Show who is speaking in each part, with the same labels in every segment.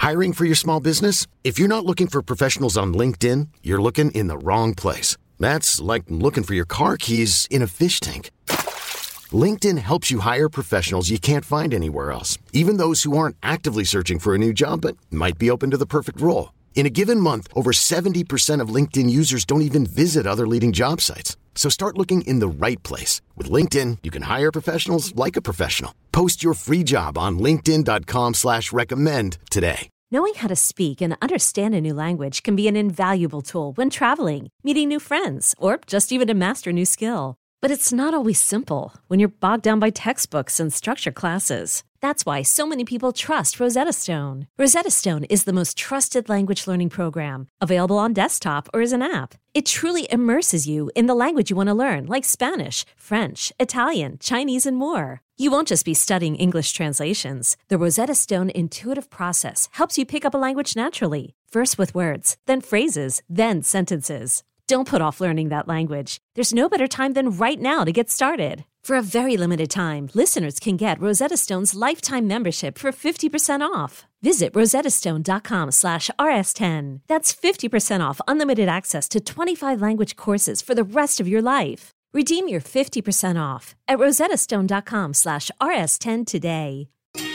Speaker 1: Hiring for your small business? If you're not looking for professionals on LinkedIn, you're looking in the wrong place. That's like looking for your car keys in a fish tank. LinkedIn helps you hire professionals you can't find anywhere else, even those who aren't actively searching for a new job but might be open to the perfect role. In a given month, over 70% of LinkedIn users don't even visit other leading job sites. So start looking in the right place. With LinkedIn, you can hire professionals like a professional. Post your free job on linkedin.com/recommend today.
Speaker 2: Knowing how to speak and understand a new language can be an invaluable tool when traveling, meeting new friends, or just even to master a new skill. But it's not always simple when you're bogged down by textbooks and structured classes. That's why so many people trust Rosetta Stone. Rosetta Stone is the most trusted language learning program, available on desktop or as an app. It truly immerses you in the language you want to learn, like Spanish, French, Italian, Chinese, and more. You won't just be studying English translations. The Rosetta Stone intuitive process helps you pick up a language naturally, first with words, then phrases, then sentences. Don't put off learning that language. There's no better time than right now to get started. For a very limited time, listeners can get Rosetta Stone's lifetime membership for 50% off. Visit rosettastone.com/rs10. That's 50% off unlimited access to 25 language courses for the rest of your life. Redeem your 50% off at rosettastone.com/rs10 today.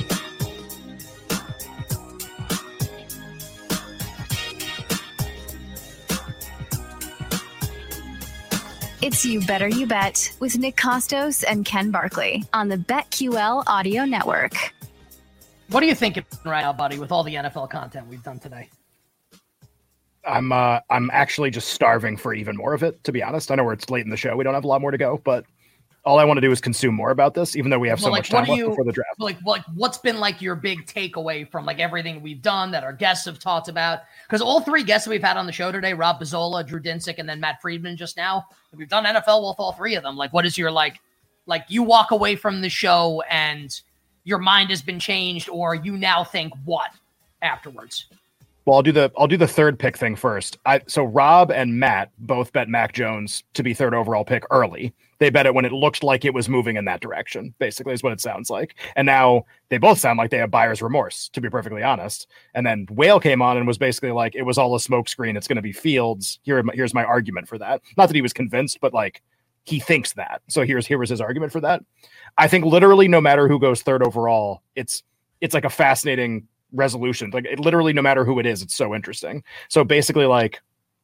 Speaker 3: It's You Better You Bet with Nick Costos and Ken Barkley on the BetQL Audio Network.
Speaker 4: What are you thinking right now, buddy, with all the NFL content we've done today?
Speaker 5: I'm actually just starving for even more of it, to be honest. I know it's late in the show. We don't have a lot more to go, but all I want to do is consume more about this, even though we have so much time left before the draft.
Speaker 4: What's been like your big takeaway from like everything we've done that our guests have talked about? Because all three guests that we've had on the show today, Rob Bizzola, Drew Dinsick, and then Matt Friedman just now, we've done NFL with all three of them. Like, what is your like you walk away from the show and your mind has been changed, or you now think what afterwards?
Speaker 5: Well, I'll do the third pick thing first. So Rob and Matt both bet Mac Jones to be third overall pick early. They bet it when it looked like it was moving in that direction, basically is what it sounds like. And now they both sound like they have buyer's remorse, to be perfectly honest. And then Whale came on and was basically like, it was all a smokescreen. It's going to be Fields. Here's my argument for that. Not that he was convinced, but like he thinks that. So here was his argument for that. I think literally no matter who goes third overall, it's like a fascinating resolution. Like literally no matter who it is, it's so interesting. So basically like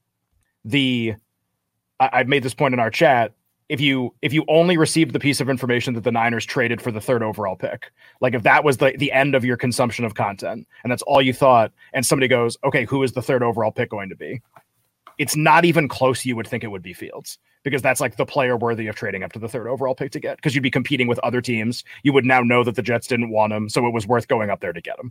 Speaker 5: I've made this point in our chat. If you only received the piece of information that the Niners traded for the third overall pick, like if that was the end of your consumption of content and that's all you thought, and somebody goes, okay, who is the third overall pick going to be? It's not even close. You would think it would be Fields because that's like the player worthy of trading up to the third overall pick to get, because you'd be competing with other teams. You would now know that the Jets didn't want him, so it was worth going up there to get him.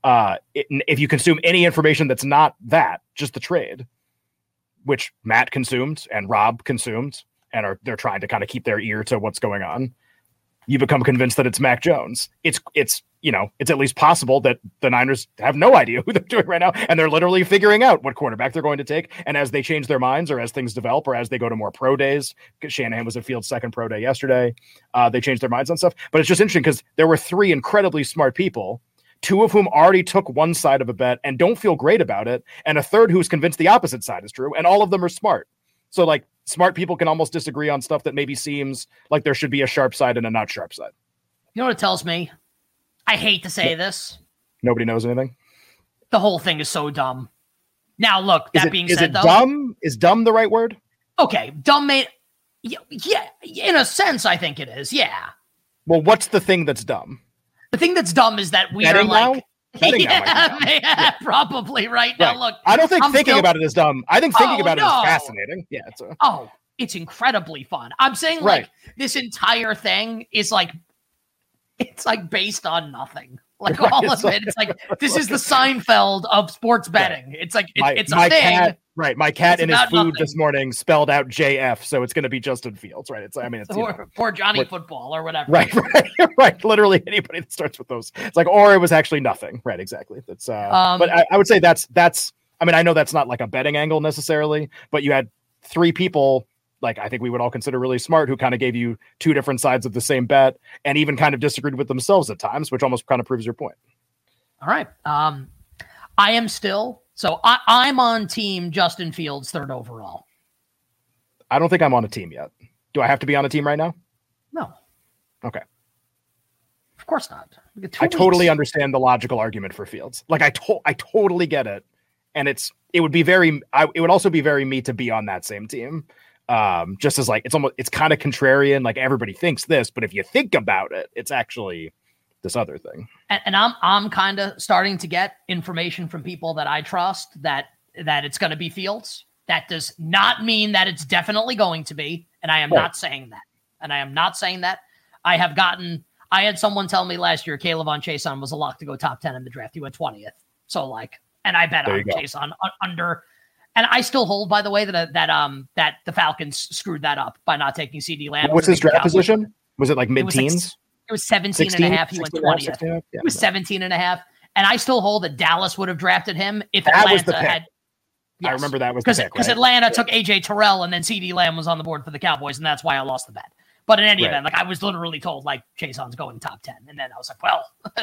Speaker 5: If you consume any information that's not that, just the trade, which Matt consumed and Rob consumed, and they're trying to kind of keep their ear to what's going on, you become convinced that it's Mac Jones. It's at least possible that the Niners have no idea who they're doing right now, and they're literally figuring out what quarterback they're going to take. And as they change their minds, or as things develop, or as they go to more pro days, because Shanahan was at Fields' second pro day yesterday, they changed their minds on stuff. But it's just interesting because there were three incredibly smart people, two of whom already took one side of a bet and don't feel great about it, and a third who's convinced the opposite side is true, and all of them are smart. So like smart people can almost disagree on stuff that maybe seems like there should be a sharp side and a not sharp side.
Speaker 4: You know what it tells me? I hate to say this.
Speaker 5: Nobody knows anything.
Speaker 4: The whole thing is so dumb. Now, look, that being said, though.
Speaker 5: Dumb? Is dumb the right word?
Speaker 4: Okay, dumb made. Yeah, in a sense, I think it is. Yeah.
Speaker 5: Well, what's the thing that's dumb?
Speaker 4: The thing that's dumb is that we are like. Yeah, probably right now. Look,
Speaker 5: I don't think thinking about it is dumb. I think thinking about it is fascinating. Yeah.
Speaker 4: It's incredibly fun. I'm saying like this entire thing is like, it's like based on nothing. Like all of it. It's like, this is the Seinfeld of sports betting. It's like, it's a thing.
Speaker 5: Cat, right. My cat in his food this morning spelled out JF. So it's going to be Justin Fields, right? It's
Speaker 4: or Johnny Football or whatever.
Speaker 5: Right. Literally anybody that starts with those. It's like, or it was actually nothing. Right. Exactly. That's, but I would say that's, I mean, I know that's not like a betting angle necessarily, but you had three people, like I think we would all consider really smart, who kind of gave you two different sides of the same bet and even kind of disagreed with themselves at times, which almost kind of proves your point.
Speaker 4: All right. I am still. So I'm on team Justin Fields 3rd overall.
Speaker 5: I don't think I'm on a team yet. Do I have to be on a team right now?
Speaker 4: No.
Speaker 5: Okay.
Speaker 4: Of course not.
Speaker 5: I totally understand the logical argument for Fields. Like I totally get it. And it would also be very me to be on that same team. Just as like, it's kind of contrarian. Like everybody thinks this, but if you think about it, it's actually this other thing.
Speaker 4: And I'm kind of starting to get information from people that I trust that it's going to be Fields. That does not mean that it's definitely going to be. And I am not saying that. I had someone tell me last year, K'Lavon Chaisson was a lock to go top 10 in the draft. He went 20th. So and I bet on Chaisson under, and I still hold, by the way, that the Falcons screwed that up by not taking CeeDee Lamb.
Speaker 5: What's his draft position? Was it like mid-teens?
Speaker 4: It was 17 and a half. He went 20th. Yeah, it was 17 and a half. And I still hold that Dallas would have drafted him if Atlanta had.
Speaker 5: Yes. I remember that was the pick.
Speaker 4: Because Atlanta took AJ Terrell and then CeeDee Lamb was on the board for the Cowboys, and that's why I lost the bet. But in any event, I was literally told Chaisson's going top 10. And then I was like, well,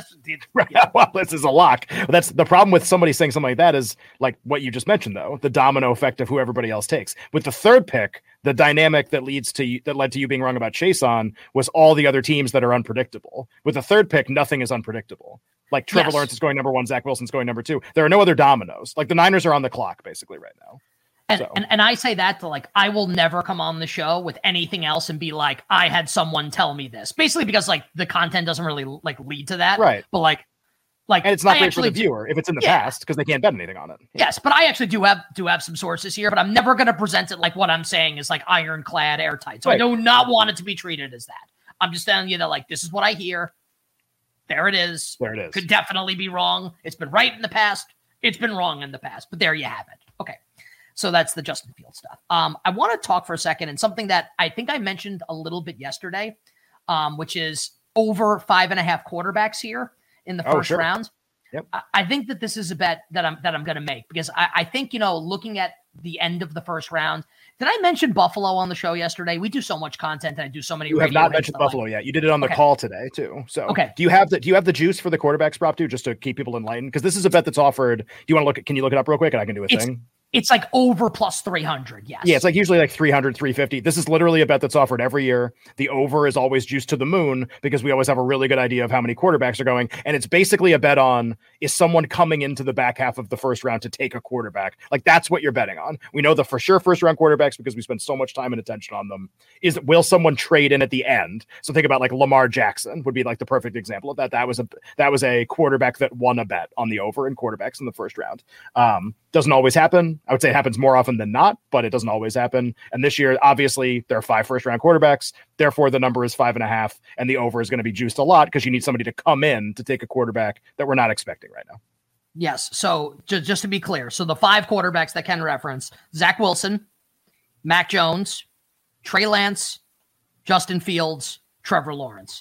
Speaker 5: well, this is a lock. That's the problem with somebody saying something like that is like what you just mentioned, though, the domino effect of who everybody else takes. With the 3rd pick, the dynamic that led to you being wrong about Chaisson was all the other teams that are unpredictable. With the 3rd pick, nothing is unpredictable. Like Trevor Lawrence is going number 1, Zach Wilson's going number 2. There are no other dominoes. Like the Niners are on the clock basically right now.
Speaker 4: And I say that to I will never come on the show with anything else and be like, I had someone tell me this. Basically because the content doesn't really lead to that.
Speaker 5: Right.
Speaker 4: But
Speaker 5: and it's not great for the viewer if it's in the past because they can't bet anything on it. Yeah.
Speaker 4: Yes, but I actually do have some sources here, but I'm never going to present it like what I'm saying is ironclad, airtight. So I do not want it to be treated as that. I'm just telling you that this is what I hear. There it is. Could definitely be wrong. It's been right in the past. It's been wrong in the past, but there you have it. Okay. So that's the Justin Fields stuff. I want to talk for a second and something that I think I mentioned a little bit yesterday, which is over 5.5 quarterbacks here in the first round.
Speaker 5: Yep.
Speaker 4: I think that this is a bet that I'm going to make because I think, looking at the end of the first round, did I mention Buffalo on the show yesterday? We do so much content and I do so many.
Speaker 5: You have not mentioned Buffalo yet. You did it on the call today too. So do you have the juice for the quarterbacks prop too, just to keep people enlightened? Because this is a bet that's offered. Do you want to can you look it up real quick and I can do a thing?
Speaker 4: It's over plus 300. Yes.
Speaker 5: Yeah. It's usually 300, 350. This is literally a bet that's offered every year. The over is always juiced to the moon because we always have a really good idea of how many quarterbacks are going. And it's basically a bet on, is someone coming into the back half of the first round to take a quarterback? That's what you're betting on. We know the for sure first round quarterbacks because we spend so much time and attention on them. Will someone trade in at the end? So think about Lamar Jackson would be the perfect example of that. That was a quarterback that won a bet on the over in quarterbacks in the first round. Doesn't always happen. I would say it happens more often than not, but it doesn't always happen. And this year, obviously, there are 5 first-round quarterbacks. Therefore, the number is 5.5, and the over is going to be juiced a lot because you need somebody to come in to take a quarterback that we're not expecting right now.
Speaker 4: Yes. So just to be clear, so the 5 quarterbacks that Ken referenced: Zach Wilson, Mac Jones, Trey Lance, Justin Fields, Trevor Lawrence.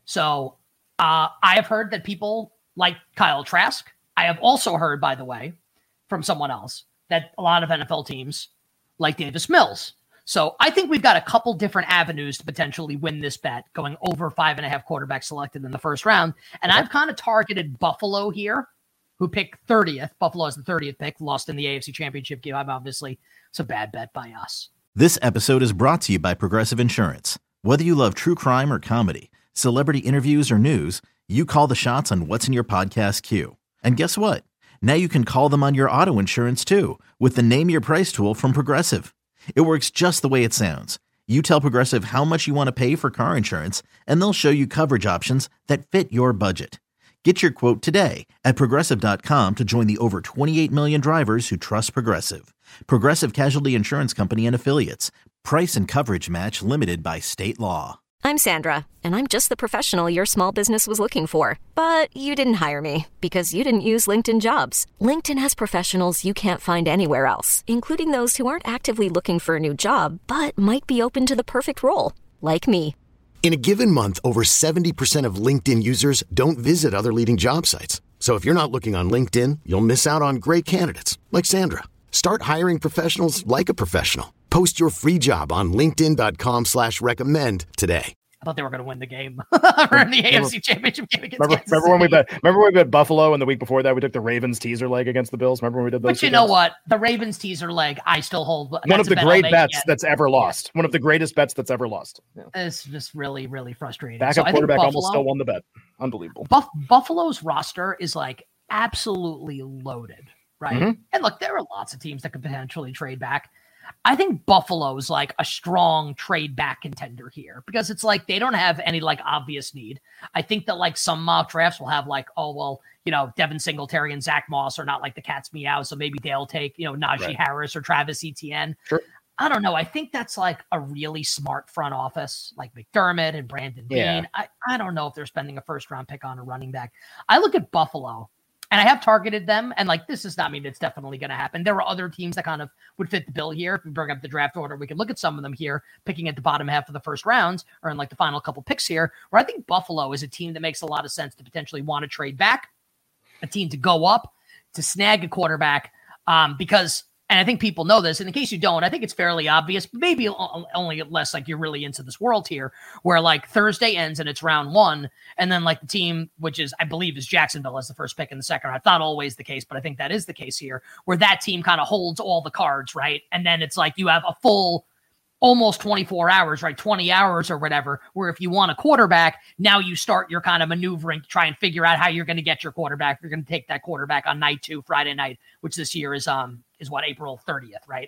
Speaker 4: So I have heard that people like Kyle Trask. I have also heard, by the way, from someone else, that a lot of NFL teams like Davis Mills. So I think we've got a couple different avenues to potentially win this bet, going over 5.5 quarterbacks selected in the first round. And I've kind of targeted Buffalo here, who picked 30th. Buffalo is the 30th pick, lost in the AFC Championship game. Obviously, it's a bad bet by us.
Speaker 6: This episode is brought to you by Progressive Insurance. Whether you love true crime or comedy, celebrity interviews or news, you call the shots on what's in your podcast queue. And guess what? Now you can call them on your auto insurance too with the Name Your Price tool from Progressive. It works just the way it sounds. You tell Progressive how much you want to pay for car insurance, and they'll show you coverage options that fit your budget. Get your quote today at Progressive.com to join the over 28 million drivers who trust Progressive. Progressive Casualty Insurance Company and Affiliates. Price and coverage match limited by state law.
Speaker 7: I'm Sandra, and I'm just the professional your small business was looking for. But you didn't hire me because you didn't use LinkedIn Jobs. LinkedIn has professionals you can't find anywhere else, including those who aren't actively looking for a new job, but might be open to the perfect role, like me.
Speaker 1: In a given month, over 70% of LinkedIn users don't visit other leading job sites. So if you're not looking on LinkedIn, you'll miss out on great candidates like Sandra. Start hiring professionals like a professional. Post your free job on linkedin.com/recommend today.
Speaker 4: I thought they were going to win the game in the AFC Championship game against Kansas City.
Speaker 5: Remember when we bet Buffalo, and the week before that we took the Ravens teaser leg against the Bills? Remember when we did those?
Speaker 4: But you know what? The Ravens teaser leg, I still hold.
Speaker 5: One of the great bets that's ever lost. One of the greatest bets that's ever lost. Yeah.
Speaker 4: It's just really, really frustrating.
Speaker 5: Backup quarterback almost still won the bet. Unbelievable.
Speaker 4: Buffalo's roster is like absolutely loaded, right? Mm-hmm. And look, there are lots of teams that could potentially trade back. I think Buffalo is like a strong trade back contender here because it's like they don't have any like obvious need. I think that like some mock drafts will have like, oh, well, you know, Devin Singletary and Zach Moss are not like the cat's meow. So maybe they'll take, you know, Najee Harris or Travis Etienne.
Speaker 5: Sure.
Speaker 4: I don't know. I think that's like a really smart front office, like McDermott and Brandon Beane. I don't know if they're spending a first round pick on a running back. I look at Buffalo. And I have targeted them, and like this does not mean it's definitely going to happen. There are other teams that kind of would fit the bill here. If we bring up the draft order, we can look at some of them here, picking at the bottom half of the first rounds or in like the final couple picks here, where I think Buffalo is a team that makes a lot of sense to potentially want to trade back, a team to go up, to snag a quarterback, because, and I think people know this, and in case you don't, I think it's fairly obvious, maybe only unless like you're really into this world here, where like Thursday ends and it's round one, and then like the team, which is, I believe is Jacksonville as the first pick in the second round. Not always the case, but I think that is the case here, where that team kind of holds all the cards, right? And then it's like you have a full almost 24 hours, right? 20 hours or whatever, where if you want a quarterback, now you start your kind of maneuvering to try and figure out how you're going to get your quarterback. You're going to take that quarterback on night 2, Friday night, which this year is what, April 30th, right?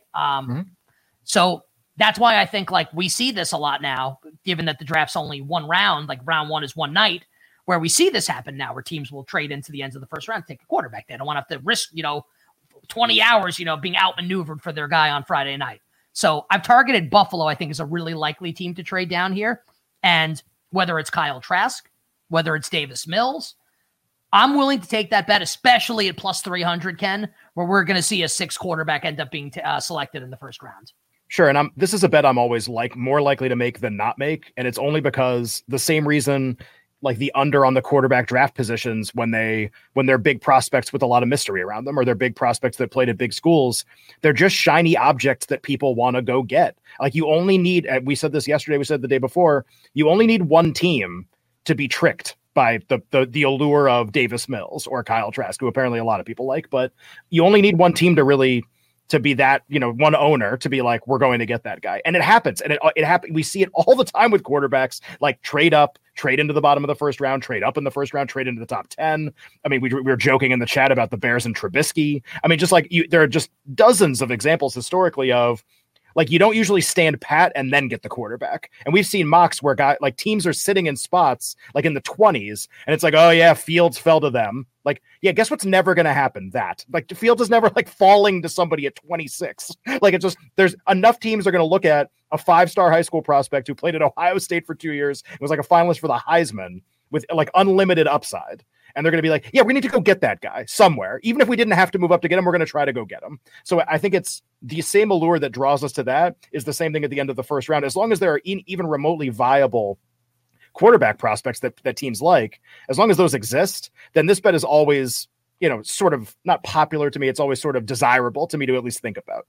Speaker 4: So that's why I think like we see this a lot now, given that the draft's only one round, like round one is one night, where we see this happen now, where teams will trade into the ends of the first round to take a quarterback. They don't want to have to risk, 20 hours, being outmaneuvered for their guy on Friday night. So I've targeted Buffalo, I think, is a really likely team to trade down here. And whether it's Kyle Trask, whether it's Davis Mills, I'm willing to take that bet, especially at plus 300, Ken, where we're going to see a 6 quarterback end up being selected in the first round.
Speaker 5: Sure. And this is a bet I'm always more likely to make than not make. And it's only because the same reason, like the under on the quarterback draft positions when they're big prospects with a lot of mystery around them, or they're big prospects that played at big schools, they're just shiny objects that people want to go get. Like you only need, we said this yesterday, we said the day before, you only need one team to be tricked by the allure of Davis Mills or Kyle Trask, who apparently a lot of people like, but you only need one team to be that, one owner to be like, we're going to get that guy. And it happens. And it happens. We see it all the time with quarterbacks, like trade up, trade into the bottom of the first round, trade up in the first round, trade into the top 10. I mean, we were joking in the chat about the Bears and Trubisky. I mean, just like there are just dozens of examples historically of like, you don't usually stand pat and then get the quarterback. And we've seen mocks where teams are sitting in spots like in the 20s and it's like, oh yeah, Fields fell to them. Like, yeah, guess what's never going to happen? That like Fields is never like falling to somebody at 26. Like it's just, there's enough teams are going to look at a 5-star high school prospect who played at Ohio State for 2 years. It was like a finalist for the Heisman with like unlimited upside. And they're going to be like, yeah, we need to go get that guy somewhere. Even if we didn't have to move up to get him, we're going to try to go get him. So I think it's the same allure that draws us to that is the same thing at the end of the first round. As long as there are even remotely viable quarterback prospects that teams like, as long as those exist, then this bet is always, sort of not popular to me. It's always sort of desirable to me to at least think about.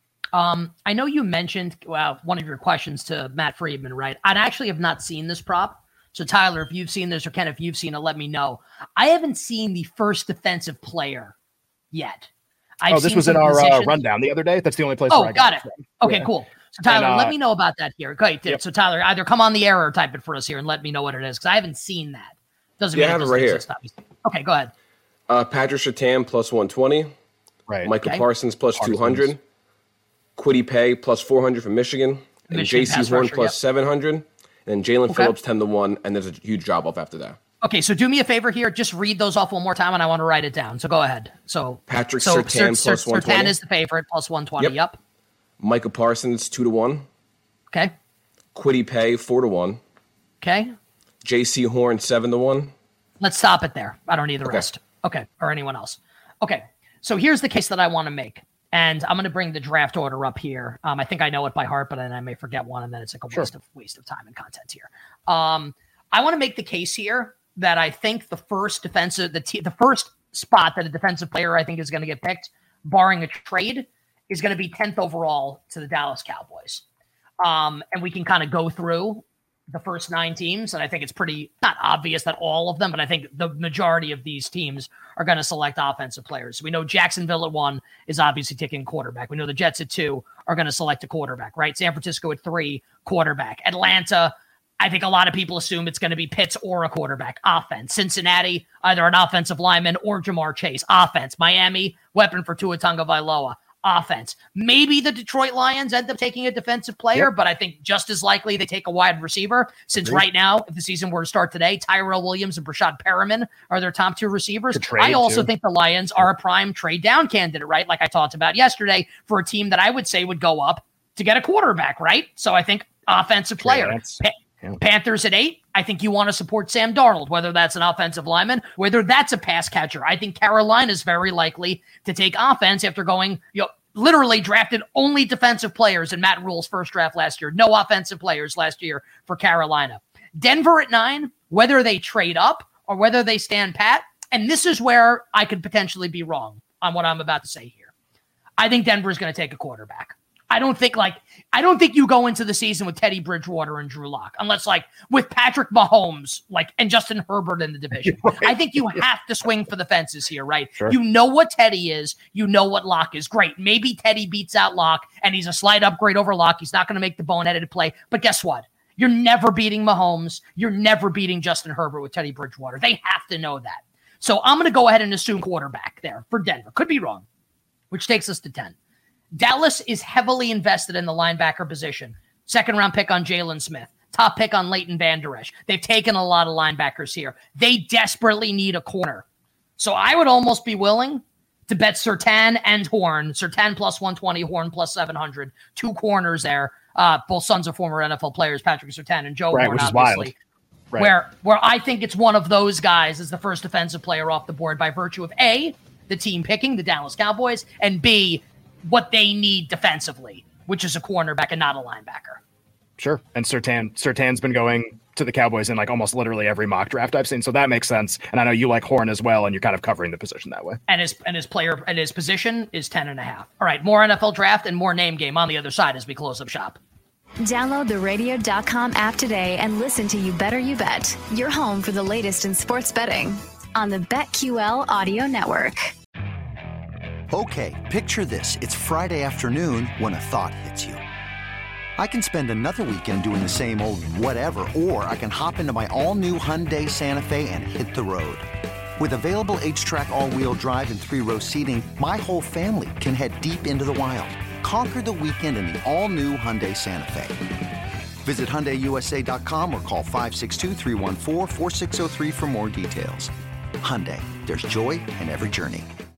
Speaker 4: I know you mentioned one of your questions to Matt Friedman, right? I actually have not seen this prop. So Tyler, if you've seen this, or Ken, if you've seen it, let me know. I haven't seen the first defensive player yet.
Speaker 5: This was in our rundown the other day. That's the only place where I got it. From.
Speaker 4: Okay, cool. So Tyler, let me know about that here. Okay, yep. So Tyler, either come on the air or type it for us here and let me know what it is, because I haven't seen that. Doesn't mean
Speaker 8: I have it right here.
Speaker 4: Okay, go ahead.
Speaker 8: Patrick Surtain plus 120.
Speaker 5: Right.
Speaker 8: Micah Parsons plus 200. Kwity Paye plus 400 from Michigan. And J.C. Horn plus 700. And Jalen Phillips 10-1, and there's a huge drop off after that.
Speaker 4: Okay, so do me a favor here. Just read those off one more time, and I want to write it down. So go ahead. So
Speaker 8: Patrick Surtain plus 120.
Speaker 4: Surtain is the favorite, plus 120. Yep.
Speaker 8: Micah Parsons 2-1.
Speaker 4: Okay.
Speaker 8: Kwity Paye 4-1.
Speaker 4: Okay.
Speaker 8: J.C. Horn 7-1.
Speaker 4: Let's stop it there. I don't need the rest. Okay, or anyone else. Okay, so here's the case that I want to make. And I'm going to bring the draft order up here. I think I know it by heart, but then I may forget one, and then it's like a waste of time and content here. I want to make the case here that I think the first spot that a defensive player I think is going to get picked, barring a trade, is going to be 10th overall to the Dallas Cowboys. And we can kind of go through the first 9 teams, and I think it's pretty not obvious that all of them, but I think the majority of these teams are going to select offensive players. We know Jacksonville at 1 is obviously taking quarterback. We know the Jets at 2 are going to select a quarterback, right? San Francisco at 3, quarterback. Atlanta, I think a lot of people assume it's going to be Pitts or a quarterback. Offense. Cincinnati, either an offensive lineman or Jamar Chase. Offense. Miami, weapon for Tua Tagovailoa. Offense. Maybe the Detroit Lions end up taking a defensive player, but I think just as likely they take a wide receiver, since right now, if the season were to start today, Tyrell Williams and Brashad Perriman are their top 2 receivers. I also think the Lions are a prime trade down candidate, right? Like I talked about yesterday, for a team that I would say would go up to get a quarterback, right? So I think offensive player. Panthers at 8, I think you want to support Sam Darnold, whether that's an offensive lineman, whether that's a pass catcher. I think Carolina is very likely to take offense after going, literally drafted only defensive players in Matt Rule's first draft last year. No offensive players last year for Carolina. Denver at 9, whether they trade up or whether they stand pat, and this is where I could potentially be wrong on what I'm about to say here. I think Denver is going to take a quarterback. I don't think you go into the season with Teddy Bridgewater and Drew Lock, unless with Patrick Mahomes, and Justin Herbert in the division. Right. I think you have to swing for the fences here, right? Sure. You know what Teddy is. You know what Lock is. Great. Maybe Teddy beats out Lock and he's a slight upgrade over Lock. He's not going to make the boneheaded play, but guess what? You're never beating Mahomes. You're never beating Justin Herbert with Teddy Bridgewater. They have to know that. So I'm going to go ahead and assume quarterback there for Denver. Could be wrong, which takes us to 10. Dallas is heavily invested in the linebacker position. 2nd-round pick on Jalen Smith. Top pick on Leighton Vander Esch. They've taken a lot of linebackers here. They desperately need a corner. So I would almost be willing to bet Surtain and Horn. Surtain plus 120, Horn plus 700. 2 corners there. Both sons of former NFL players, Patrick Surtain and Joe Horn,
Speaker 5: which is
Speaker 4: obviously.
Speaker 5: Wild.
Speaker 4: Right. Where I think it's one of those guys as the first defensive player off the board by virtue of A, the team picking, the Dallas Cowboys, and B, what they need defensively, which is a cornerback and not a linebacker.
Speaker 5: Sure. And Surtain's been going to the Cowboys in almost literally every mock draft I've seen. So that makes sense. And I know you like Horn as well, and you're kind of covering the position that way.
Speaker 4: And his position is 10.5. All right. More NFL draft and more name game on the other side as we close up shop.
Speaker 3: Download the radio.com app today and listen to You Better You Bet, your home for the latest in sports betting on the BetQL audio network.
Speaker 9: Okay, picture this. It's Friday afternoon when a thought hits you. I can spend another weekend doing the same old whatever, or I can hop into my all-new Hyundai Santa Fe and hit the road. With available H-Track all-wheel drive and 3-row seating, my whole family can head deep into the wild. Conquer the weekend in the all-new Hyundai Santa Fe. Visit HyundaiUSA.com or call 562-314-4603 for more details. Hyundai, there's joy in every journey.